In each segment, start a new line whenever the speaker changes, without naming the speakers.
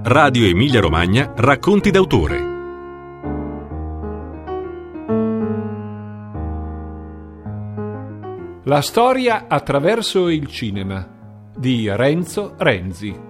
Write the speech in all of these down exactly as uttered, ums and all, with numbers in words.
Radio Emilia Romagna Racconti d'autore.
La storia attraverso il cinema di Renzo Renzi.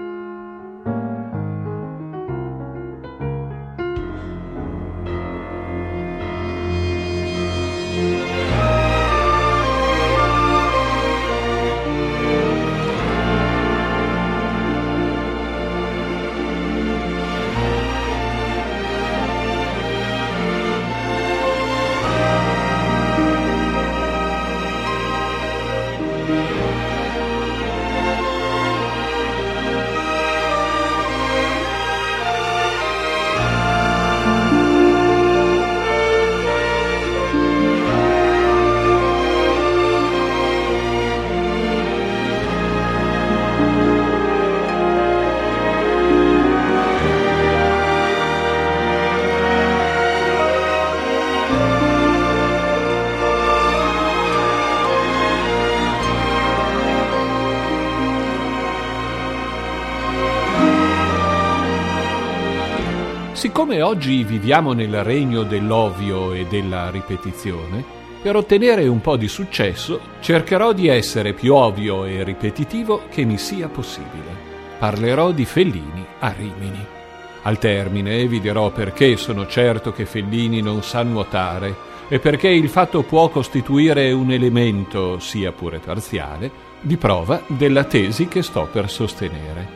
Siccome oggi viviamo nel regno dell'ovvio e della ripetizione, per ottenere un po' di successo cercherò di essere più ovvio e ripetitivo che mi sia possibile. Parlerò di Fellini a Rimini. Al termine vi dirò perché sono certo che Fellini non sa nuotare e perché il fatto può costituire un elemento, sia pure parziale, di prova della tesi che sto per sostenere.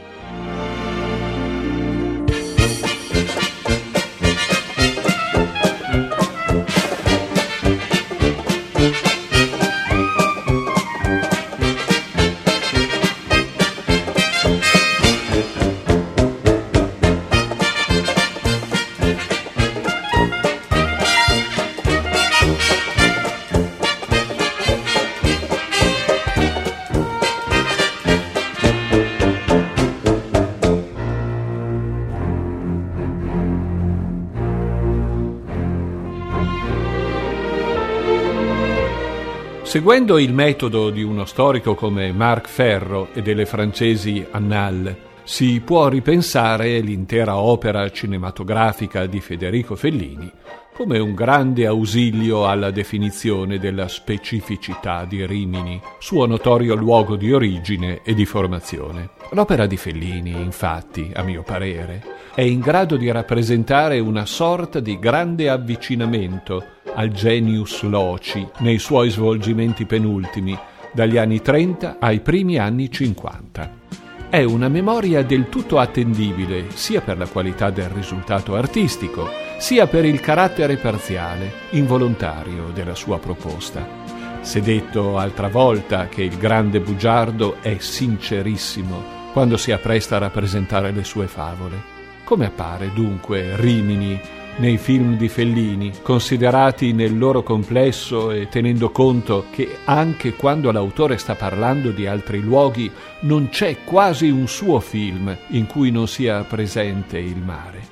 Seguendo il metodo di uno storico come Marc Ferro e delle francesi Annales, si può ripensare l'intera opera cinematografica di Federico Fellini come un grande ausilio alla definizione della specificità di Rimini, suo notorio luogo di origine e di formazione. L'opera di Fellini, infatti, a mio parere, è in grado di rappresentare una sorta di grande avvicinamento al genius loci nei suoi svolgimenti penultimi, dagli anni trenta ai primi anni cinquanta. È una memoria del tutto attendibile sia per la qualità del risultato artistico, sia per il carattere parziale, involontario della sua proposta. S'è detto altra volta che il grande bugiardo è sincerissimo quando si appresta a rappresentare le sue favole. Come appare dunque Rimini nei film di Fellini, considerati nel loro complesso e tenendo conto che anche quando l'autore sta parlando di altri luoghi non c'è quasi un suo film in cui non sia presente il mare?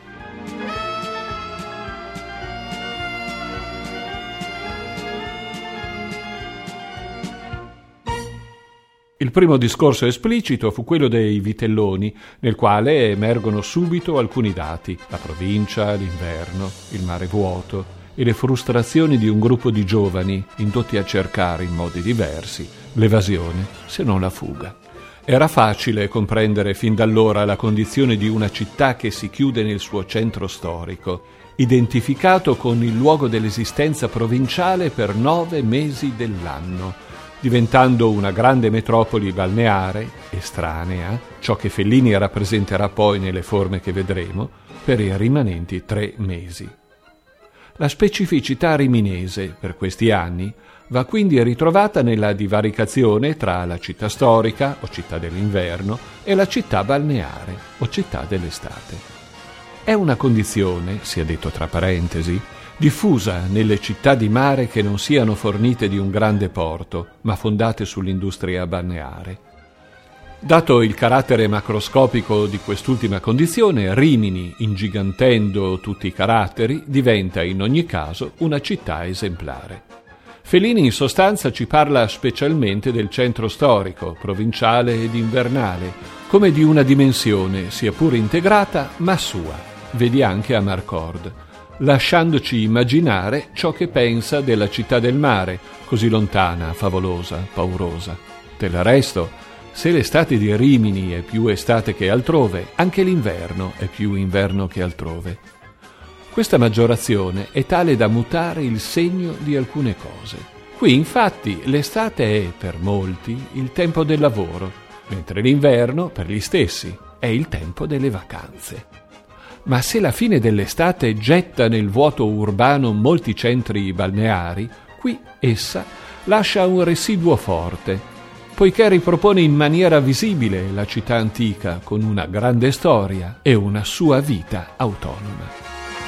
Il primo discorso esplicito fu quello dei Vitelloni, nel quale emergono subito alcuni dati: la provincia, l'inverno, il mare vuoto e le frustrazioni di un gruppo di giovani indotti a cercare in modi diversi l'evasione, se non la fuga. Era facile comprendere fin da allora la condizione di una città che si chiude nel suo centro storico, identificato con il luogo dell'esistenza provinciale per nove mesi dell'anno, diventando una grande metropoli balneare, estranea, ciò che Fellini rappresenterà poi nelle forme che vedremo, per i rimanenti tre mesi. La specificità riminese, per questi anni, va quindi ritrovata nella divaricazione tra la città storica, o città dell'inverno, e la città balneare, o città dell'estate. È una condizione, sia detto tra parentesi, diffusa nelle città di mare che non siano fornite di un grande porto, ma fondate sull'industria balneare. Dato il carattere macroscopico di quest'ultima condizione, Rimini, ingigantendo tutti i caratteri, diventa in ogni caso una città esemplare. Fellini in sostanza ci parla specialmente del centro storico, provinciale ed invernale, come di una dimensione, sia pure integrata, ma sua. Vedi anche Amarcord, lasciandoci immaginare ciò che pensa della città del mare, così lontana, favolosa, paurosa. Del resto, se l'estate di Rimini è più estate che altrove, anche l'inverno è più inverno che altrove. Questa maggiorazione è tale da mutare il segno di alcune cose. Qui, infatti, l'estate è, per molti, il tempo del lavoro, mentre l'inverno, per gli stessi, è il tempo delle vacanze. Ma se la fine dell'estate getta nel vuoto urbano molti centri balneari, qui essa lascia un residuo forte, poiché ripropone in maniera visibile la città antica con una grande storia e una sua vita autonoma.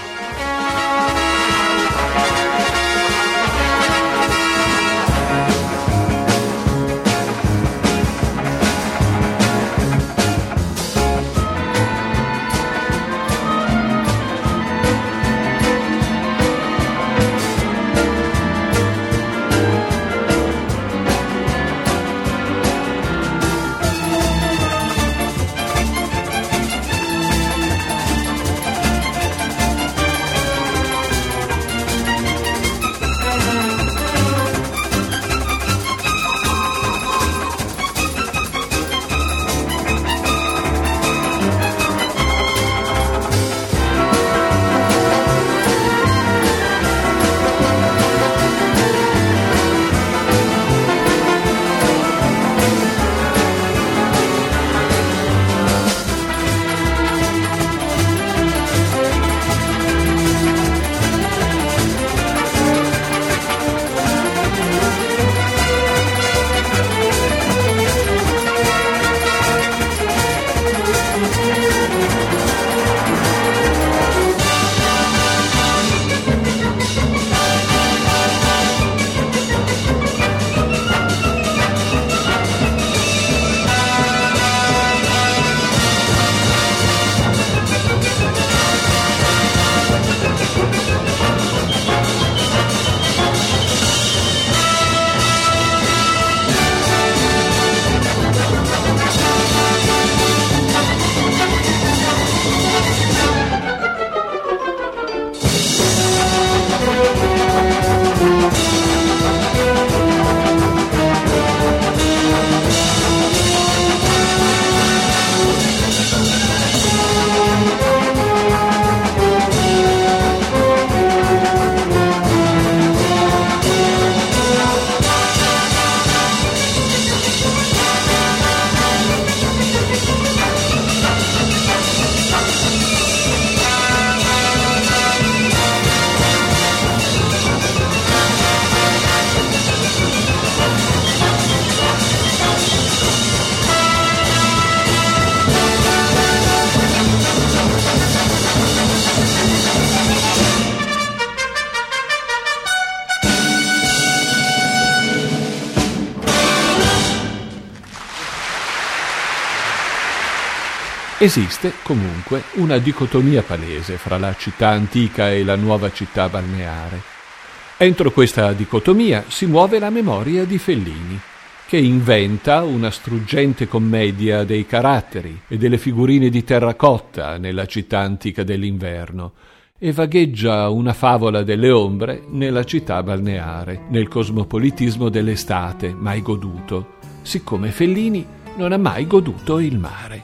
Esiste, comunque, una dicotomia palese fra la città antica e la nuova città balneare. Entro questa dicotomia si muove la memoria di Fellini, che inventa una struggente commedia dei caratteri e delle figurine di terracotta nella città antica dell'inverno e vagheggia una favola delle ombre nella città balneare, nel cosmopolitismo dell'estate mai goduto, siccome Fellini non ha mai goduto il mare.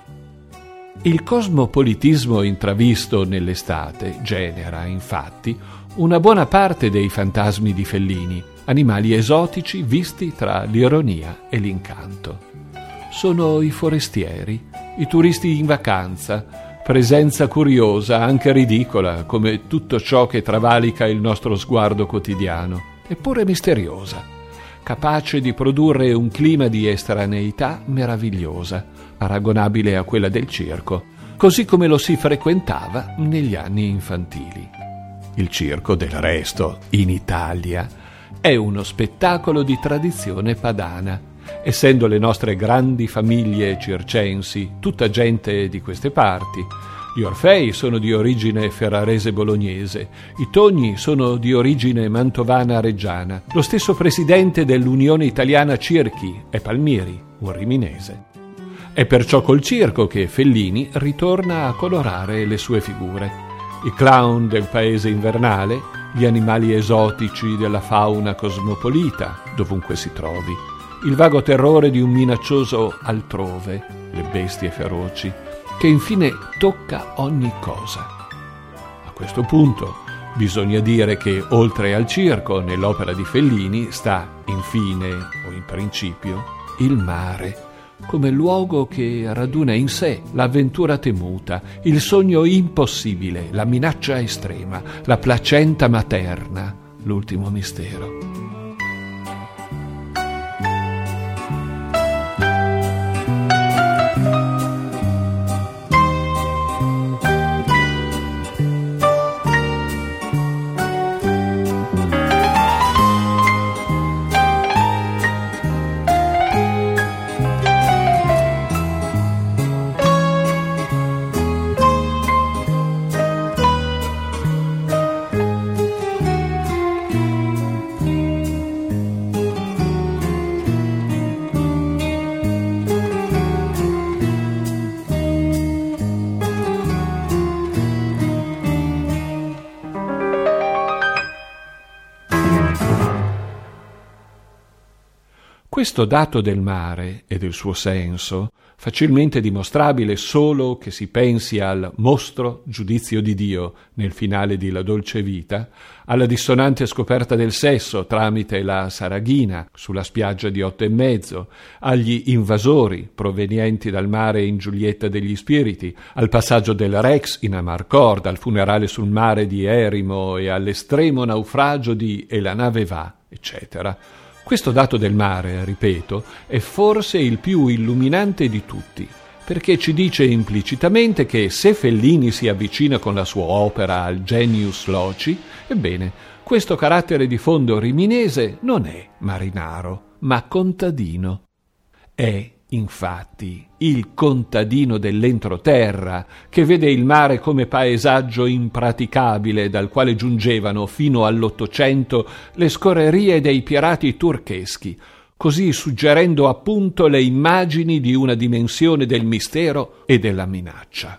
Il cosmopolitismo intravisto nell'estate genera, infatti, una buona parte dei fantasmi di Fellini, animali esotici visti tra l'ironia e l'incanto. Sono i forestieri, i turisti in vacanza, presenza curiosa, anche ridicola, come tutto ciò che travalica il nostro sguardo quotidiano, eppure misteriosa, capace di produrre un clima di estraneità meravigliosa, paragonabile a quella del circo, così come lo si frequentava negli anni infantili. Il circo, del resto, in Italia, è uno spettacolo di tradizione padana, essendo le nostre grandi famiglie circensi tutta gente di queste parti, Gli Orfei sono di origine ferrarese-bolognese, i Togni sono di origine mantovana-reggiana. Lo stesso presidente dell'Unione Italiana Circhi è Palmieri, un riminese. È perciò col circo che Fellini ritorna a colorare le sue figure. I clown del paese invernale, gli animali esotici della fauna cosmopolita, dovunque si trovi, il vago terrore di un minaccioso altrove, le bestie feroci, che infine tocca ogni cosa. A questo punto bisogna dire che oltre al circo, nell'opera di Fellini sta, infine o in principio, il mare, come luogo che raduna in sé l'avventura temuta, il sogno impossibile, la minaccia estrema, la placenta materna, l'ultimo mistero. Questo dato del mare e del suo senso, facilmente dimostrabile solo che si pensi al mostro giudizio di Dio nel finale di La dolce vita, alla dissonante scoperta del sesso tramite la Saraghina sulla spiaggia di Otto e mezzo, agli invasori provenienti dal mare in Giulietta degli Spiriti, al passaggio del Rex in Amarcord, al funerale sul mare di Erimo e all'estremo naufragio di E la nave va, eccetera. Questo dato del mare, ripeto, è forse il più illuminante di tutti, perché ci dice implicitamente che se Fellini si avvicina con la sua opera al genius loci, ebbene, questo carattere di fondo riminese non è marinaro, ma contadino. È, infatti, il contadino dell'entroterra, che vede il mare come paesaggio impraticabile dal quale giungevano fino all'Ottocento le scorrerie dei pirati turcheschi, così suggerendo appunto le immagini di una dimensione del mistero e della minaccia.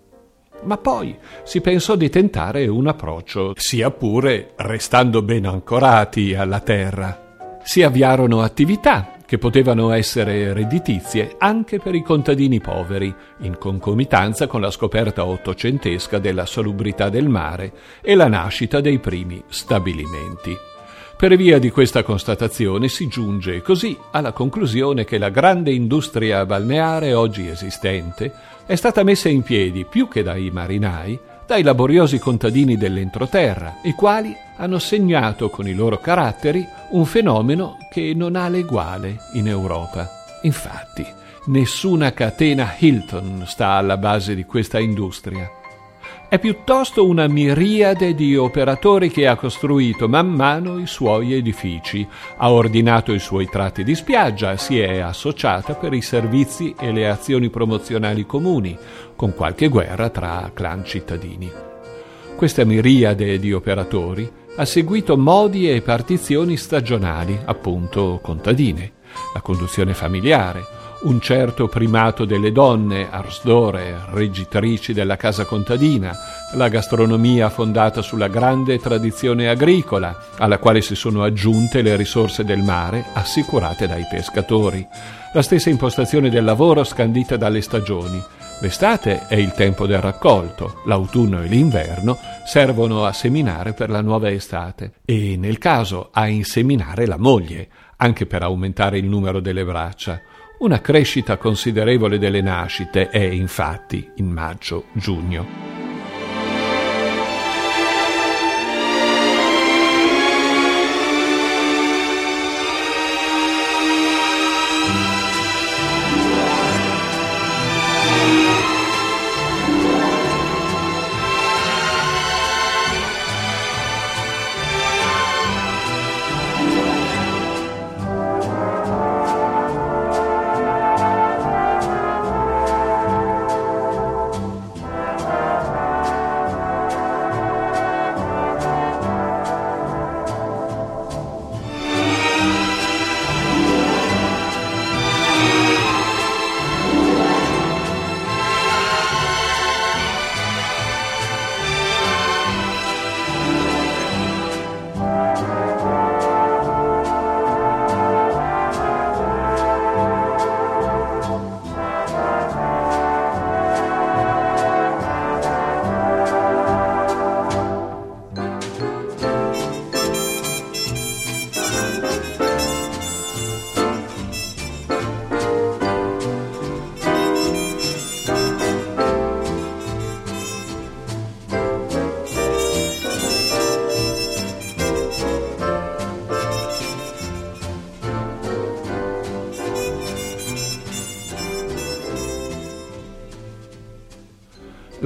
Ma poi si pensò di tentare un approccio, sia pure restando ben ancorati alla terra. Si avviarono attività che potevano essere redditizie anche per i contadini poveri, in concomitanza con la scoperta ottocentesca della salubrità del mare e la nascita dei primi stabilimenti. Per via di questa constatazione si giunge così alla conclusione che la grande industria balneare oggi esistente è stata messa in piedi più che dai marinai, dai laboriosi contadini dell'entroterra, i quali hanno segnato con i loro caratteri un fenomeno che non ha l'eguale in Europa. Infatti, nessuna catena Hilton sta alla base di questa industria. È piuttosto una miriade di operatori che ha costruito man mano i suoi edifici, ha ordinato i suoi tratti di spiaggia, si è associata per i servizi e le azioni promozionali comuni, con qualche guerra tra clan cittadini. Questa miriade di operatori ha seguito modi e partizioni stagionali, appunto contadine, la conduzione familiare, un certo primato delle donne, arsdore, reggitrici della casa contadina, la gastronomia fondata sulla grande tradizione agricola, alla quale si sono aggiunte le risorse del mare assicurate dai pescatori, la stessa impostazione del lavoro scandita dalle stagioni. L'estate è il tempo del raccolto, l'autunno e l'inverno servono a seminare per la nuova estate e, nel caso, a inseminare la moglie, anche per aumentare il numero delle braccia. Una crescita considerevole delle nascite è, infatti, in maggio-giugno.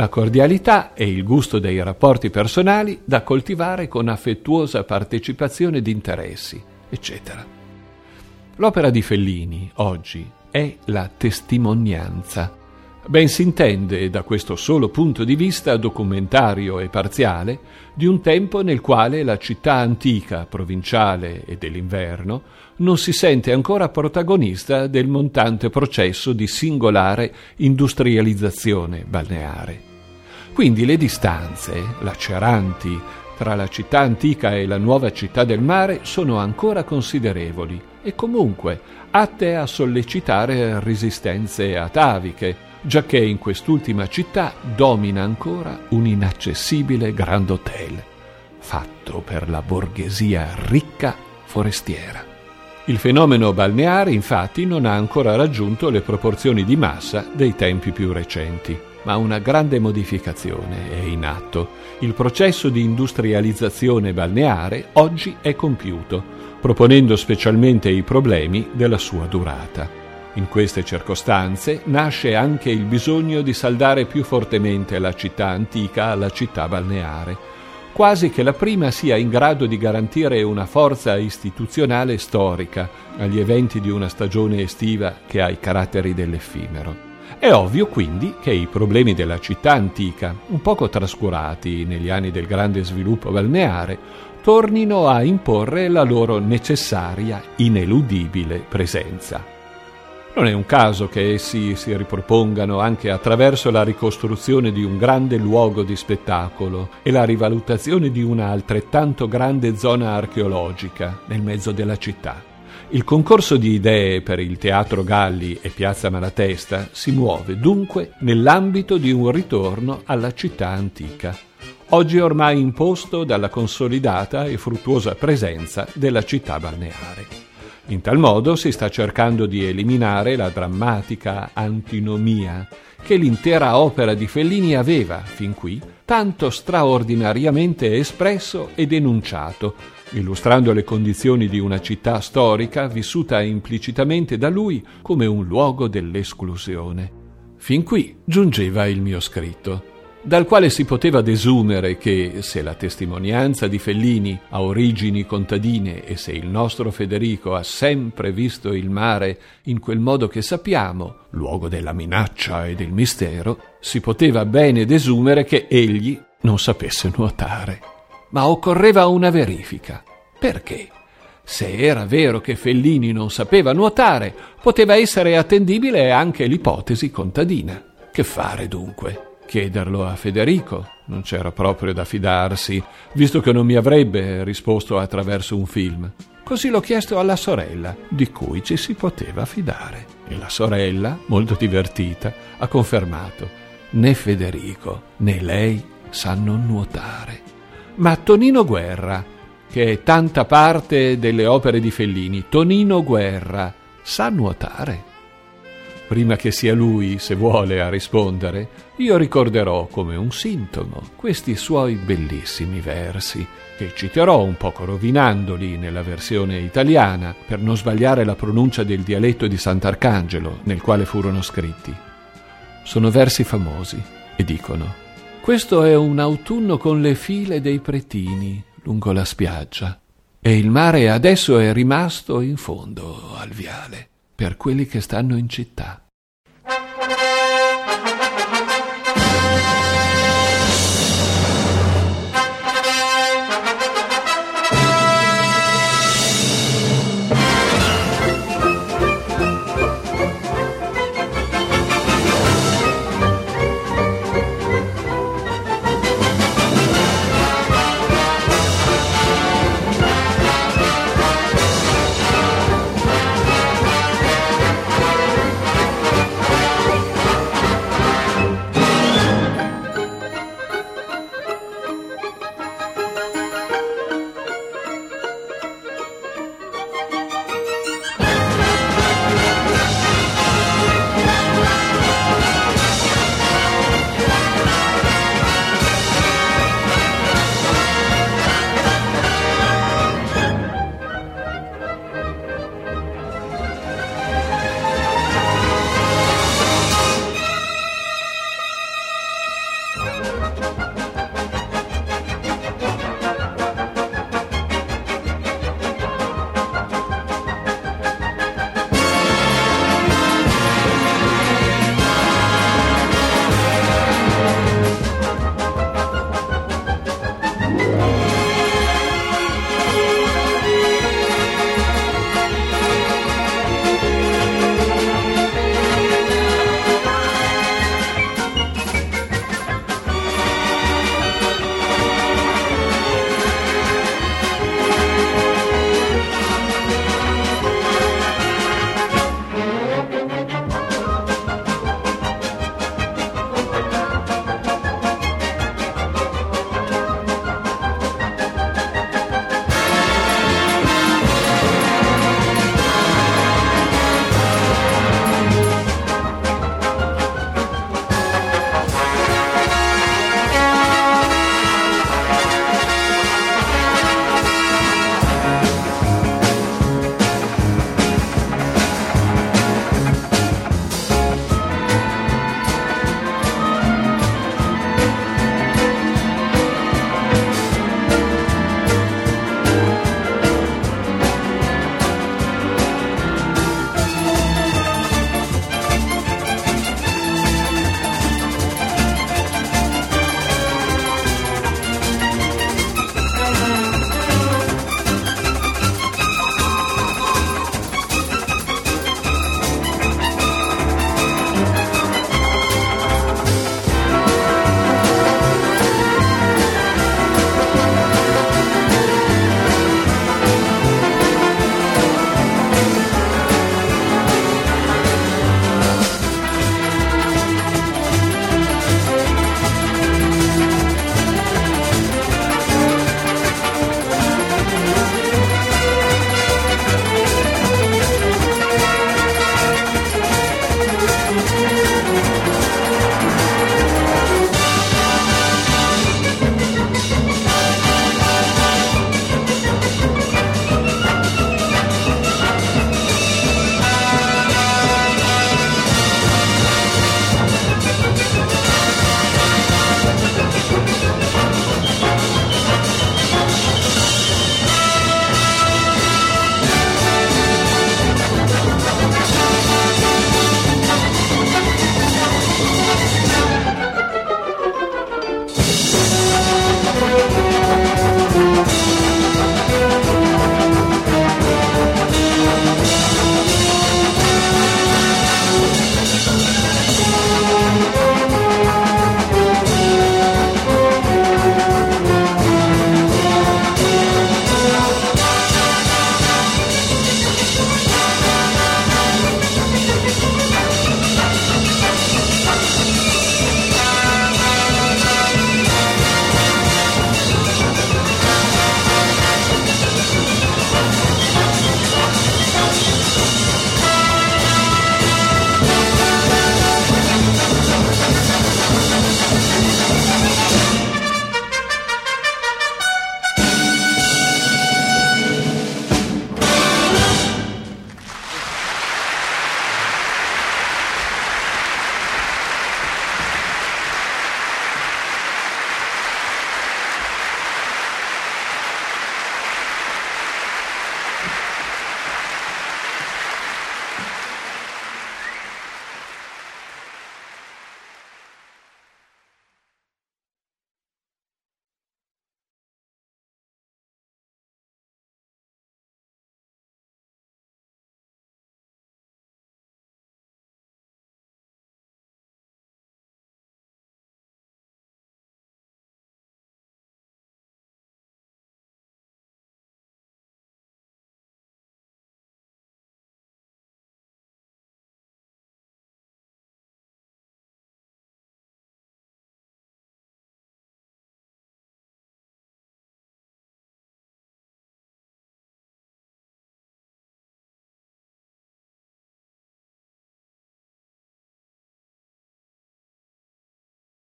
la cordialità e il gusto dei rapporti personali da coltivare con affettuosa partecipazione di interessi, eccetera. L'opera di Fellini, oggi, è la testimonianza. Ben si intende, da questo solo punto di vista documentario e parziale, di un tempo nel quale la città antica, provinciale e dell'inverno non si sente ancora protagonista del montante processo di singolare industrializzazione balneare. Quindi le distanze, laceranti, tra la città antica e la nuova città del mare sono ancora considerevoli e comunque atte a sollecitare resistenze ataviche, giacché in quest'ultima città domina ancora un inaccessibile Grand Hotel, fatto per la borghesia ricca forestiera. Il fenomeno balneare, infatti, non ha ancora raggiunto le proporzioni di massa dei tempi più recenti, ma una grande modificazione è in atto. Il processo di industrializzazione balneare oggi è compiuto, proponendo specialmente i problemi della sua durata. In queste circostanze nasce anche il bisogno di saldare più fortemente la città antica alla città balneare, quasi che la prima sia in grado di garantire una forza istituzionale storica agli eventi di una stagione estiva che ha i caratteri dell'effimero. È ovvio quindi che i problemi della città antica, un poco trascurati negli anni del grande sviluppo balneare, tornino a imporre la loro necessaria, ineludibile presenza. Non è un caso che essi si ripropongano anche attraverso la ricostruzione di un grande luogo di spettacolo e la rivalutazione di una altrettanto grande zona archeologica nel mezzo della città. Il concorso di idee per il Teatro Galli e Piazza Malatesta si muove dunque nell'ambito di un ritorno alla città antica, oggi ormai imposto dalla consolidata e fruttuosa presenza della città balneare. In tal modo si sta cercando di eliminare la drammatica antinomia che l'intera opera di Fellini aveva, fin qui, tanto straordinariamente espresso e denunciato, illustrando le condizioni di una città storica vissuta implicitamente da lui come un luogo dell'esclusione. Fin qui giungeva il mio scritto, dal quale si poteva desumere che, se la testimonianza di Fellini ha origini contadine e se il nostro Federico ha sempre visto il mare in quel modo che sappiamo, luogo della minaccia e del mistero, si poteva bene desumere che egli non sapesse nuotare. Ma occorreva una verifica. Perché? Se era vero che Fellini non sapeva nuotare, poteva essere attendibile anche l'ipotesi contadina. Che fare dunque? Chiederlo a Federico non c'era proprio da fidarsi, visto che non mi avrebbe risposto attraverso un film. Così l'ho chiesto alla sorella, di cui ci si poteva fidare. E la sorella, molto divertita, ha confermato: né Federico né lei sanno nuotare. Ma Tonino Guerra, che è tanta parte delle opere di Fellini, Tonino Guerra, sa nuotare? Prima che sia lui, se vuole, a rispondere, io ricorderò come un sintomo questi suoi bellissimi versi, che citerò un poco rovinandoli nella versione italiana per non sbagliare la pronuncia del dialetto di Sant'Arcangelo nel quale furono scritti. Sono versi famosi e dicono: questo è un autunno con le file dei pretini lungo la spiaggia e il mare adesso è rimasto in fondo al viale per quelli che stanno in città.